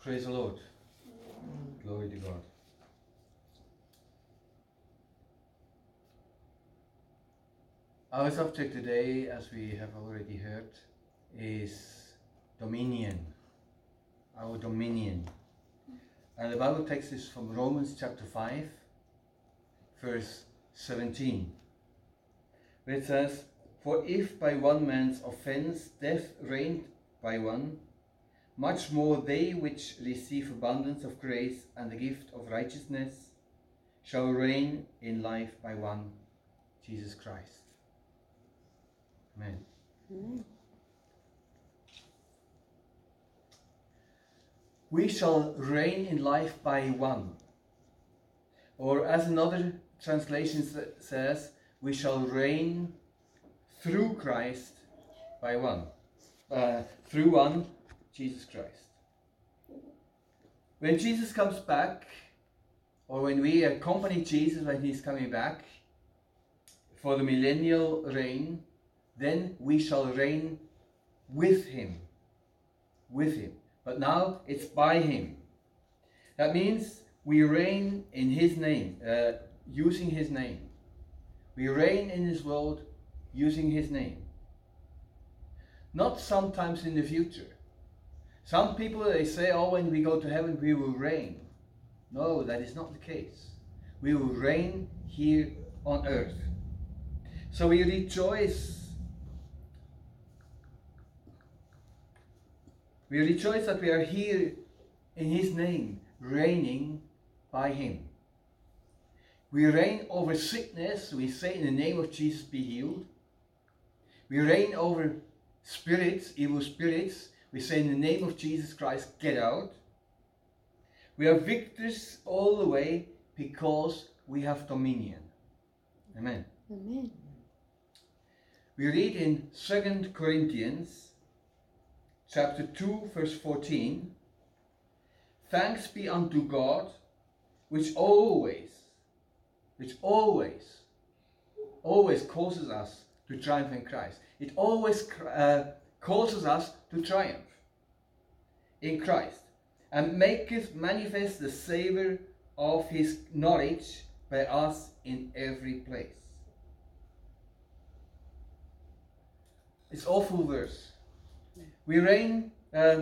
Praise the Lord. Glory to God. Our subject today, as we have already heard, is dominion. Our dominion. And the Bible text is from Romans chapter 5, verse 17, where it says, "For if by one man's offense death reigned by one, much more they which receive abundance of grace and the gift of righteousness shall reign in life by one, Jesus Christ." Amen. Amen. We shall reign in life by one. Or as another translation says, we shall reign through Christ by one. Through one, Jesus Christ. When Jesus comes back, or when we accompany Jesus when he's coming back for the millennial reign, then we shall reign with him. With him. But now it's by him. That means we reign in his name, using his name. We reign in his world using his name. Not sometimes in the future. Some people, they say, oh, when we go to heaven we will reign. No, that is not the case. We will reign here on earth. So we rejoice. We rejoice that we are here in his name, reigning by him. We reign over sickness. We say in the name of Jesus, be healed. We reign over spirits, evil spirits. We say in the name of Jesus Christ, get out. We are victors all the way because we have dominion. Amen. Amen. We read in 2 Corinthians chapter 2, verse 14, "Thanks be unto God, which always causes us to triumph in Christ." It always causes us to triumph in Christ, and maketh manifest the savour of his knowledge by us in every place. It's awful verse. We reign,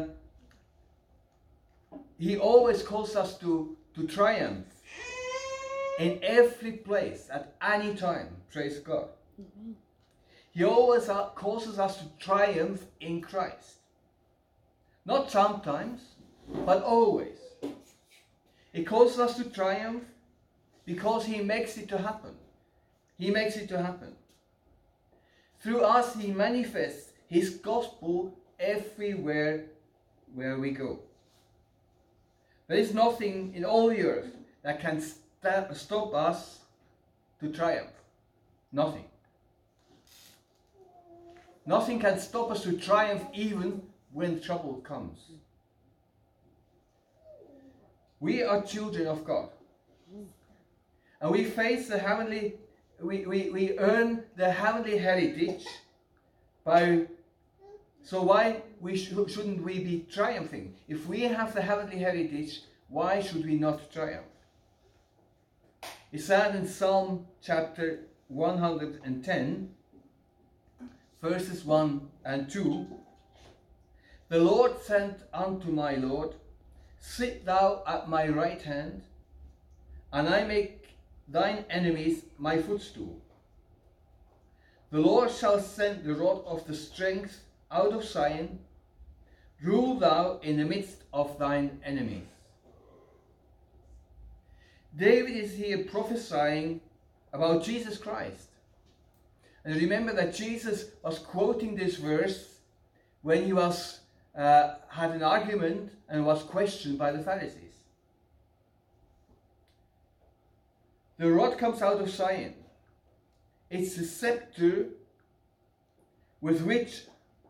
he always calls us to triumph in every place, at any time. Praise God. Amen. He always causes us to triumph in Christ. Not sometimes, but always. He causes us to triumph because he makes it to happen. He makes it to happen. Through us he manifests his gospel everywhere where we go. There is nothing in all the earth that can stop us to triumph. Nothing. Nothing can stop us to triumph even when trouble comes. We are children of God. And we face the heavenly, we earn the heavenly heritage by. So why shouldn't we be triumphing? If we have the heavenly heritage, why should we not triumph? It's said in Psalm chapter 110, verses 1 and 2, "The Lord said unto my Lord, Sit thou at my right hand, and I make thine enemies my footstool. The Lord shall send the rod of the strength out of Zion, rule thou in the midst of thine enemies." David is here prophesying about Jesus Christ. And remember that Jesus was quoting this verse when he was had an argument and was questioned by the Pharisees. The rod comes out of Zion. It's the scepter with which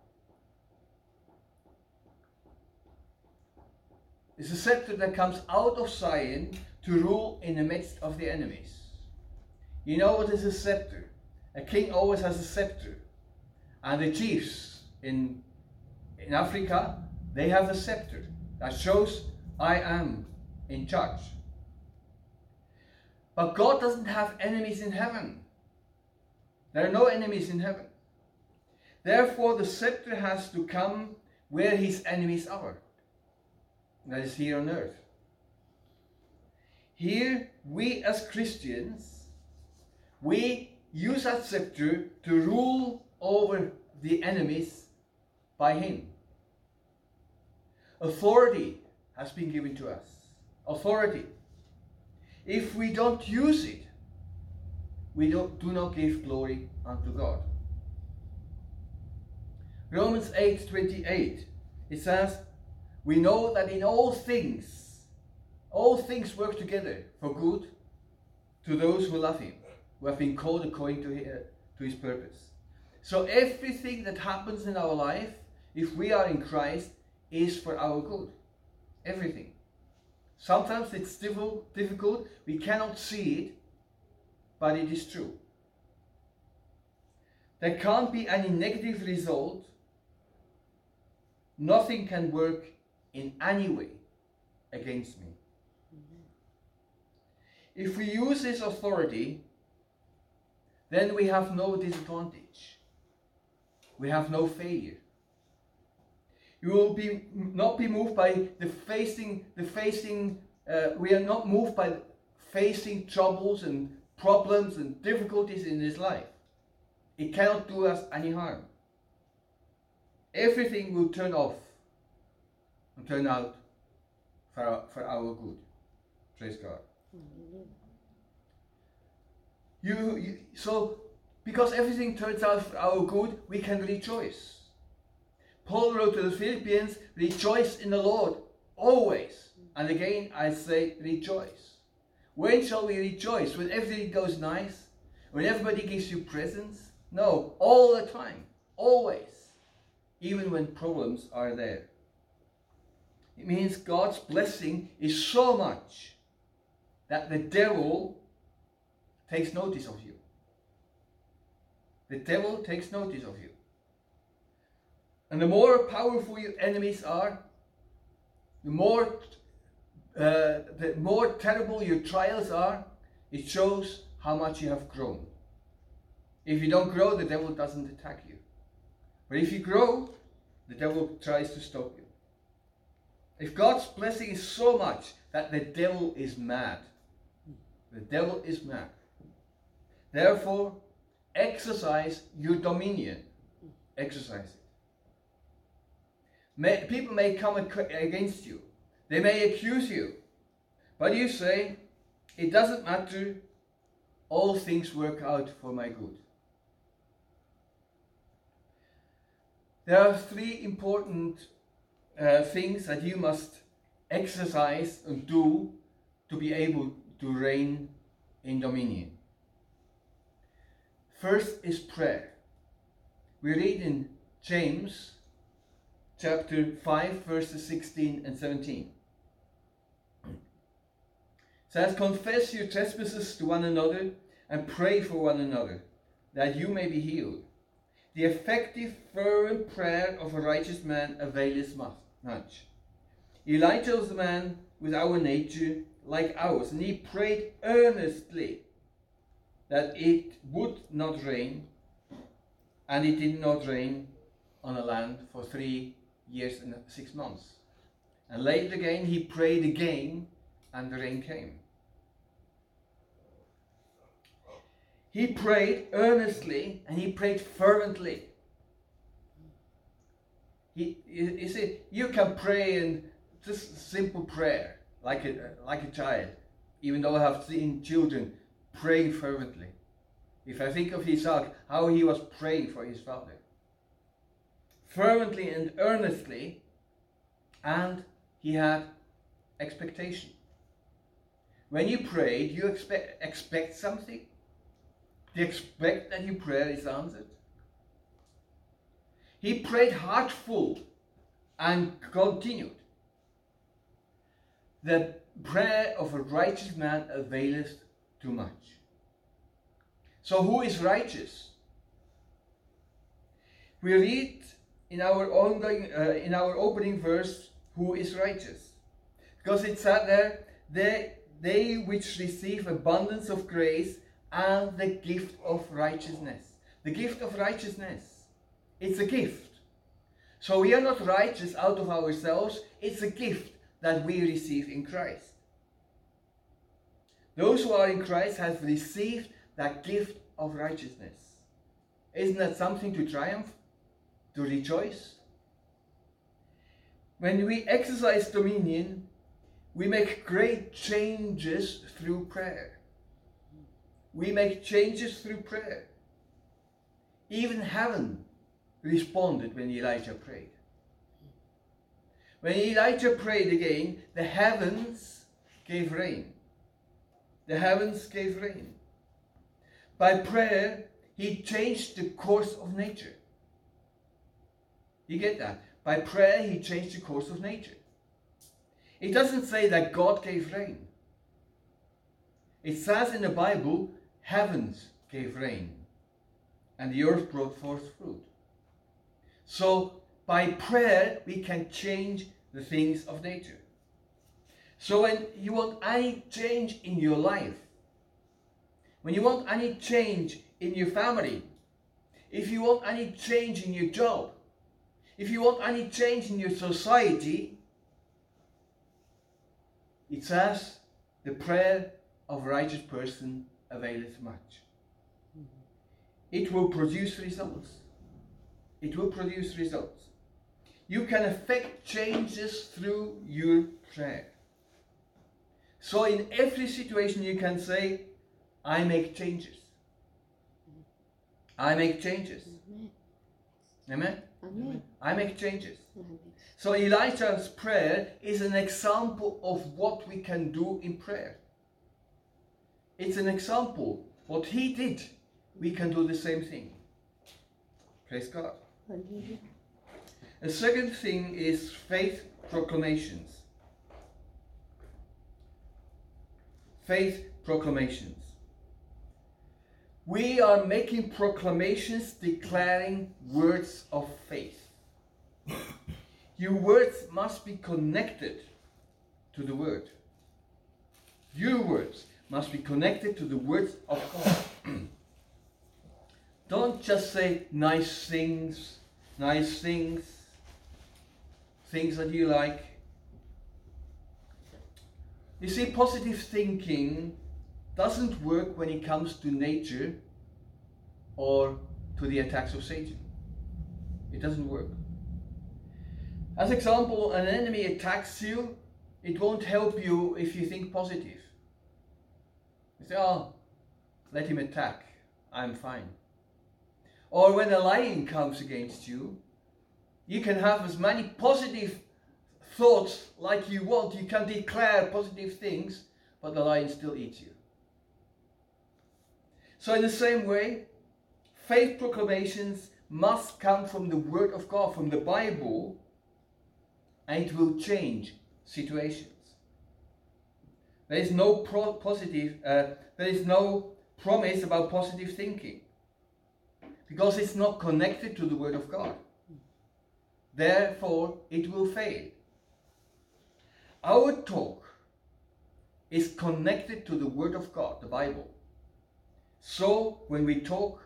it's a scepter that comes out of Zion to rule in the midst of the enemies. You know what is a scepter? A king always has a scepter. And the chiefs in Africa, they have a scepter that shows I am in charge. But God doesn't have enemies in heaven. There are no enemies in heaven. Therefore, the scepter has to come where his enemies are. That is here on earth. Here, we as Christians, we use that scepter to rule over the enemies by him. Authority has been given to us. Authority. If we don't use it, we do not give glory unto God. Romans 8:28, it says, we know that in all things work together for good to those who love him, who have been called according to his purpose. So everything that happens in our life, if we are in Christ, is for our good. Everything. Sometimes it's difficult, we cannot see it, but it is true. There can't be any negative result. Nothing can work in any way against me. If we use this authority, then we have no disadvantage. We have no failure. You will not be moved by we are not moved by facing troubles and problems and difficulties in this life. It cannot do us any harm. Everything will turn off and turn out for our good. Praise God. So, because everything turns out for our good, we can rejoice. Paul wrote to the Philippians, rejoice in the Lord always. And again I say rejoice. When shall we rejoice? When everything goes nice? When everybody gives you presents? No, all the time. Always. Even when problems are there. It means God's blessing is so much that the devil takes notice of you. The devil takes notice of you. And the more powerful your enemies are, the more terrible your trials are, it shows how much you have grown. If you don't grow, the devil doesn't attack you. But if you grow, the devil tries to stop you. If God's blessing is so much that the devil is mad, the devil is mad. Therefore, exercise your dominion. Exercise it. People may come against you. They may accuse you. But you say, it doesn't matter. All things work out for my good. There are three important things that you must exercise and do to be able to reign in dominion. First is prayer. We read in James chapter 5 verses 16 and 17. It says, confess your trespasses to one another and pray for one another, that you may be healed. The effective, fervent prayer of a righteous man availeth much. Elijah was a man with our nature like ours, and he prayed earnestly that it would not rain, and it did not rain on the land for 3 years and 6 months. And later again he prayed again, and the rain came. He prayed earnestly and he prayed fervently. You see, you can pray in just simple prayer, like a child, even though I have seen children praying fervently. If I think of Isaac, how he was praying for his father. Fervently and earnestly, and he had expectation. When you prayed, you expect something. Do you expect that your prayer is answered? He prayed heartful and continued. The prayer of a righteous man availeth too much. So who is righteous? We read in our opening verse, who is righteous? Because it said there, they which receive abundance of grace and the gift of righteousness. The gift of righteousness. It's a gift. So we are not righteous out of ourselves. It's a gift that we receive in Christ. Those who are in Christ have received that gift of righteousness. Isn't that something to triumph? To rejoice? When we exercise dominion, we make great changes through prayer. We make changes through prayer. Even heaven responded when Elijah prayed. When Elijah prayed again, the heavens gave rain. The heavens gave rain. By prayer, he changed the course of nature. You get that? By prayer, he changed the course of nature. It doesn't say that God gave rain. It says in the Bible, heavens gave rain, and the earth brought forth fruit. So, by prayer, we can change the things of nature. So when you want any change in your life, when you want any change in your family, if you want any change in your job, if you want any change in your society, it says, the prayer of a righteous person availeth much. It will produce results. It will produce results. You can affect changes through your prayer. So in every situation you can say, I make changes. I make changes. Amen? Amen. I make changes. Amen. So Elijah's prayer is an example of what we can do in prayer. It's an example. What he did, we can do the same thing. Praise God. Hallelujah. A second thing is faith proclamations. Faith proclamations. We are making proclamations declaring words of faith. Your words must be connected to the word. Your words must be connected to the words of God. Don't just say nice things that you like. You see, positive thinking doesn't work when it comes to nature or to the attacks of Satan. It doesn't work. As example, an enemy attacks you, it won't help you if you think positive. You say, oh, let him attack, I'm fine. Or when a lion comes against you, you can have as many positive thoughts like you want. You can declare positive things, but the lion still eats you. So in the same way, faith proclamations must come from the Word of God, from the Bible, and it will change situations. There is no there is no promise about positive thinking, because it's not connected to the Word of God. Therefore, it will fail. Our talk is connected to the Word of God, the Bible. So, when we talk,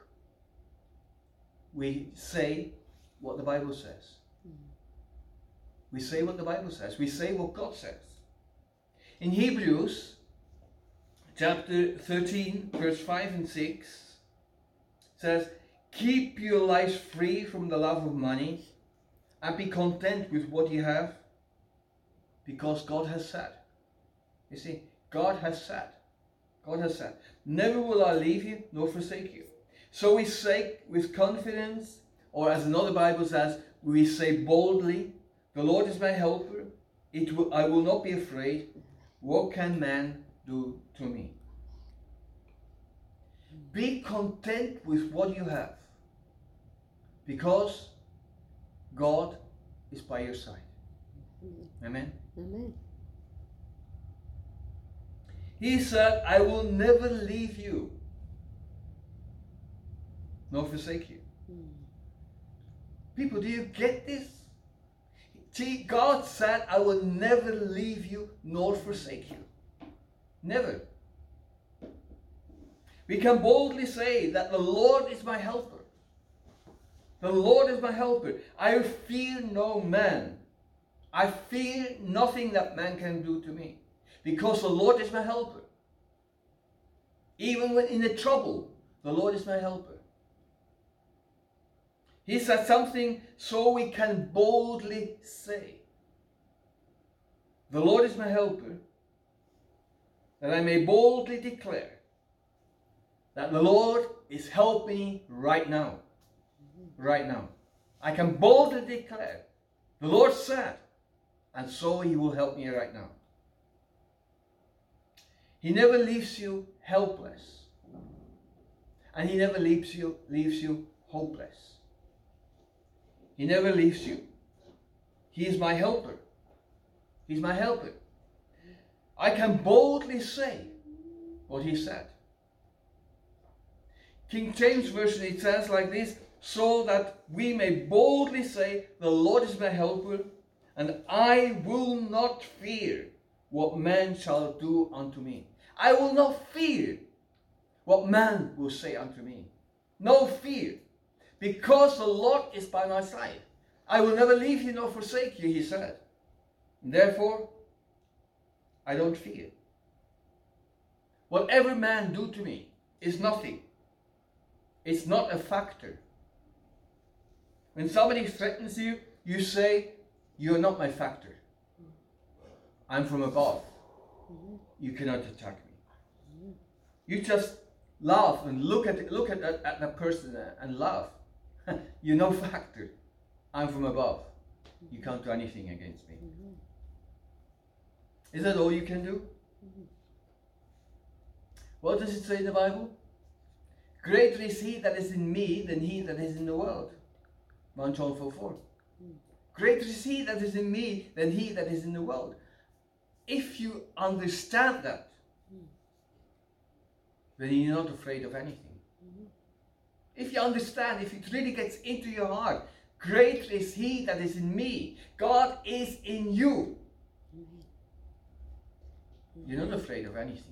we say what the Bible says. We say what the Bible says. We say what God says. In Hebrews, chapter 13, verse 5 and 6, says, keep your lives free from the love of money and be content with what you have, because God has said. You see, God has said. God has said, never will I leave you nor forsake you. So we say with confidence, or as another Bible says, we say boldly, the Lord is my helper. I will not be afraid. What can man do to me? Be content with what you have, because God is by your side. Amen? Amen. He said, I will never leave you nor forsake you. People, do you get this? God said, I will never leave you nor forsake you. Never. We can boldly say that the Lord is my helper. The Lord is my helper. I fear no man. I fear nothing that man can do to me. Because the Lord is my helper. Even when in the trouble, the Lord is my helper. He said something so we can boldly say, the Lord is my helper, that I may boldly declare that the Lord is helping me right now. Right now. I can boldly declare, the Lord said, and so He will help me right now. He never leaves you helpless. And He never leaves you hopeless. He never leaves you. He is my helper. He's my helper. I can boldly say what He said. King James Version, it says like this, so that we may boldly say, the Lord is my helper, and I will not fear what man shall do unto me. I will not fear what man will say unto me. No fear, because the Lord is by my side. I will never leave you nor forsake you, He said. And therefore, I don't fear. Whatever man do to me is nothing. It's not a factor. When somebody threatens you, you say, you're not my factor. I'm from above. You cannot attack me. You just laugh and look at that person and laugh. You're no factor. I'm from above. You can't do anything against me. Is that all you can do? What does it say in the Bible? Greater is He that is in me than he that is in the world. 1 John 4:4. Greater is He that is in me than he that is in the world. If you understand that, then you're not afraid of anything. If you understand, if it really gets into your heart, greater is He that is in me. God is in you. You're not afraid of anything.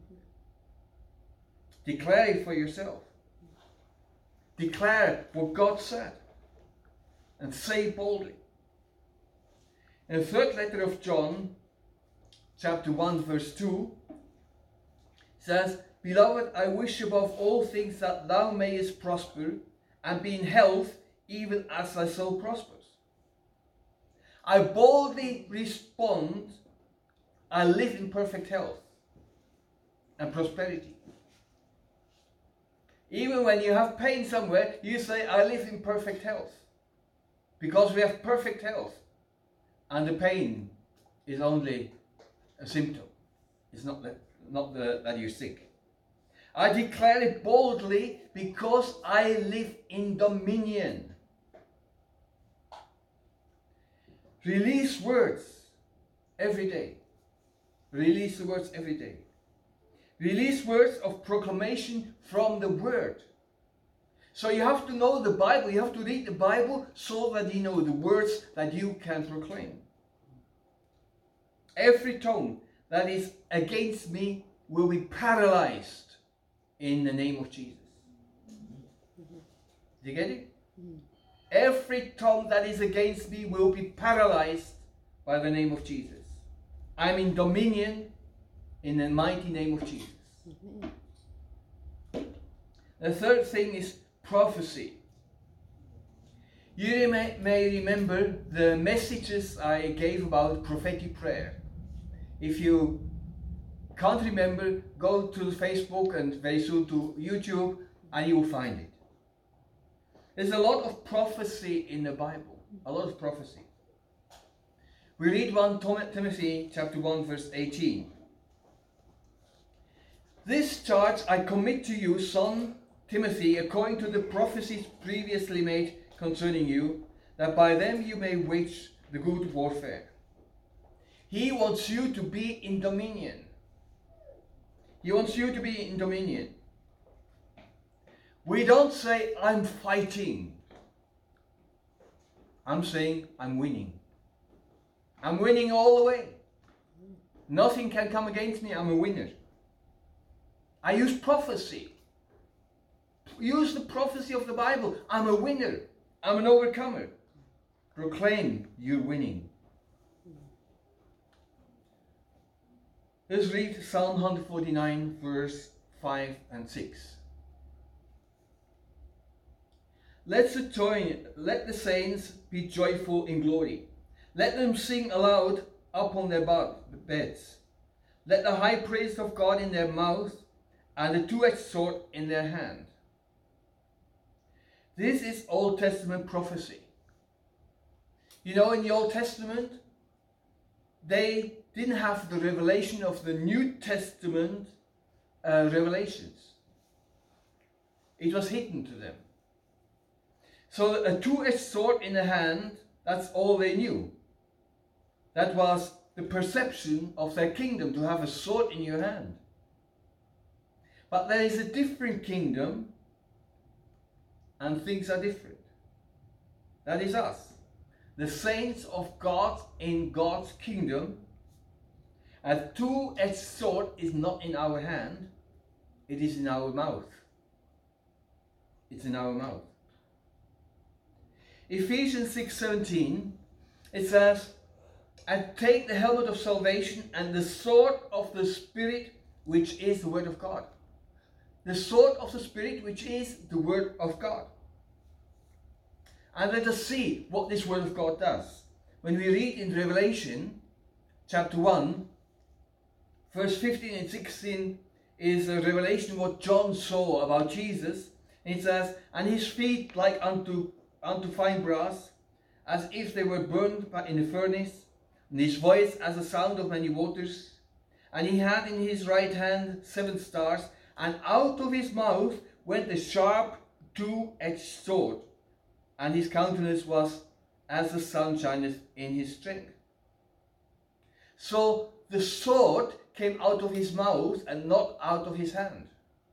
Declare it for yourself. Declare what God said. And say it boldly. In the third letter of John, chapter 1, verse 2, says, Beloved, I wish above all things that thou mayest prosper and be in health, even as thy soul prospers. I boldly respond, I live in perfect health and prosperity. Even when you have pain somewhere, you say, I live in perfect health. Because we have perfect health. And the pain is only a symptom. It's not that you're sick. I declare it boldly because I live in dominion. Release words every day. Release the words every day. Release words of proclamation from the Word. So you have to know the Bible. You have to read the Bible so that you know the words that you can proclaim. Every tongue that is against me will be paralyzed in the name of Jesus. Do you get it? Every tongue that is against me will be paralyzed by the name of Jesus. I'm in dominion in the mighty name of Jesus. The third thing is prophecy. You may remember the messages I gave about prophetic prayer. If you can't remember, go to Facebook and very soon to YouTube and you will find it. There's a lot of prophecy in the Bible. A lot of prophecy. We read 1 Timothy chapter 1 verse 18. This charge I commit to you, son Timothy, according to the prophecies previously made concerning you, that by them you may wage the good warfare. He wants you to be in dominion. He wants you to be in dominion. We don't say, I'm fighting. I'm saying, I'm winning. I'm winning all the way. Nothing can come against me. I'm a winner. I use prophecy. Use the prophecy of the Bible. I'm a winner. I'm an overcomer. Proclaim you're winning. Let's read Psalm 149, verse 5 and 6. Let the saints be joyful in glory. Let them sing aloud upon their beds. Let the high praise of God in their mouth and the two-edged sword in their hand. This is Old Testament prophecy. You know, in the Old Testament, they didn't have the revelation of the New Testament revelations. It was hidden to them. So a two-edged sword in the hand, that's all they knew. That was the perception of their kingdom, to have a sword in your hand. But there is a different kingdom, and things are different. That is us. The saints of God in God's kingdom. A two-edged sword is not in our hand, it is in our mouth. It's in our mouth. Ephesians 6:17, it says, and take the helmet of salvation and the sword of the Spirit, which is the word of God. The sword of the Spirit, which is the word of God. And let us see what this word of God does. When we read in Revelation chapter 1, verse 15 and 16 is a revelation what John saw about Jesus. And it says, and his feet like unto fine brass, as if they were burned in a furnace, and his voice as the sound of many waters. And he had in his right hand 7 stars, and out of his mouth went a sharp two-edged sword, and his countenance was as the sun shineth in his strength. So the sword came out of his mouth and not out of his hand.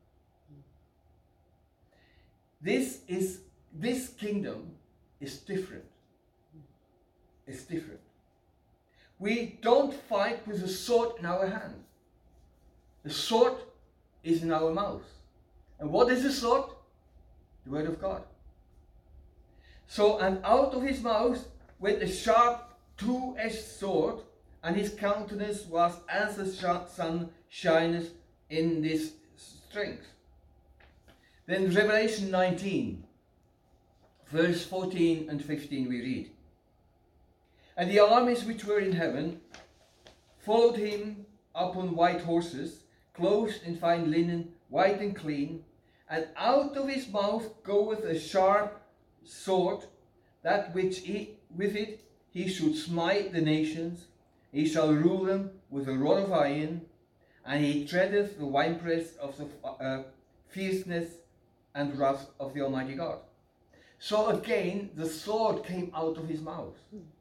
This kingdom is different. It's different. We don't fight with a sword in our hand. The sword is in our mouth. And what is the sword? The word of God. So, and out of his mouth went a sharp two-edged sword, and his countenance was as the sun shineth in this strength. Then Revelation 19, verse 14 and 15 we read. And the armies which were in heaven followed him upon white horses, clothed in fine linen, white and clean, and out of his mouth goeth a sharp sword, that which with it he should smite the nations. He shall rule them with a rod of iron, and he treadeth the winepress of the fierceness and wrath of the Almighty God. So again, the sword came out of his mouth.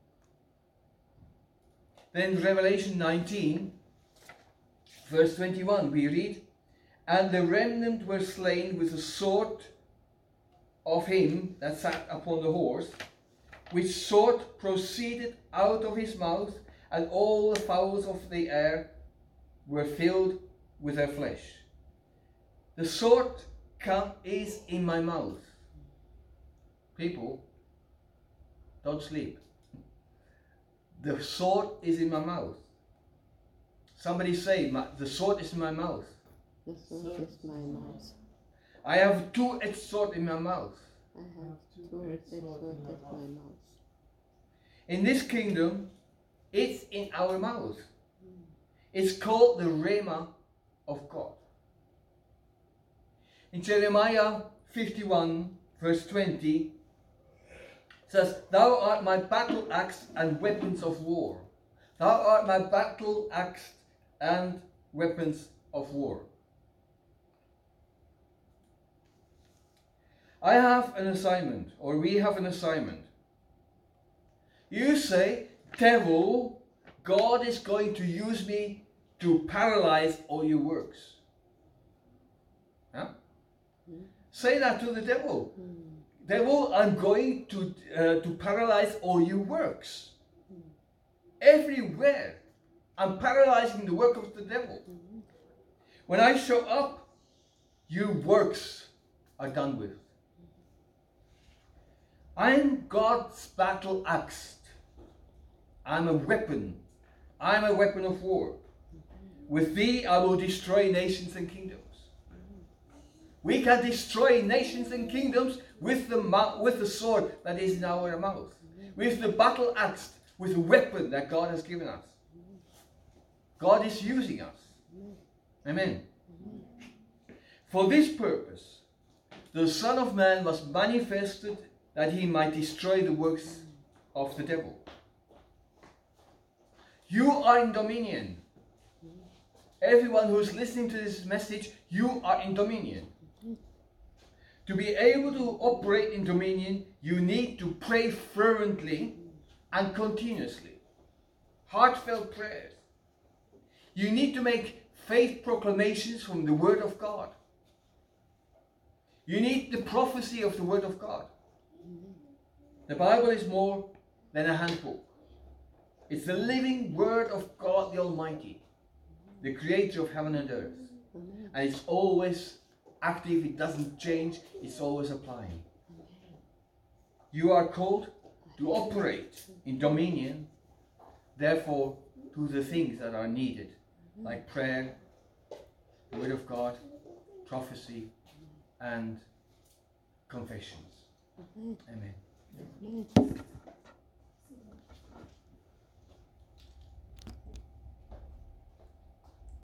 Then Revelation 19, verse 21, we read, and the remnant were slain with the sword of him that sat upon the horse, which sword proceeded out of his mouth, and all the fowls of the air were filled with their flesh. The sword is in my mouth. People, don't sleep. The sword is in my mouth. Somebody say, the sword is in my mouth. The sword is my mouth. I have a two-edged sword in my mouth. I have two-edged sword in my mouth. In this kingdom, it's in our mouth. It's called the Rhema of God. In Jeremiah 51, verse 20, says, thou art my battle axe and weapons of war. Thou art my battle axe and weapons of war. I have an assignment, or we have an assignment. You say, devil, God is going to use me to paralyze all your works. Huh? Say that to the devil. Devil, I'm going to paralyze all your works. everywhere and paralyzing the work of the devil. When I show up, your works are done with. I'm God's battle axe. I'm a weapon. I'm a weapon of war. With thee I will destroy nations and kingdoms. We can destroy nations and kingdoms with the sword that is in our mouth. With the battle axe, with the weapon that God has given us. God is using us. Amen. For this purpose, the Son of Man was manifested that he might destroy the works of the devil. You are in dominion. Everyone who is listening to this message, you are in dominion. To be able to operate in dominion, you need to pray fervently and continuously. Heartfelt prayers. You need to make faith proclamations from the Word of God. You need the prophecy of the Word of God. The Bible is more than a handbook. It's the living Word of God the Almighty, the Creator of heaven and earth. And it's always active, it doesn't change, it's always applying. You are called to operate in dominion, therefore, to the things that are needed, like prayer, the Word of God, prophecy, and confessions. Amen.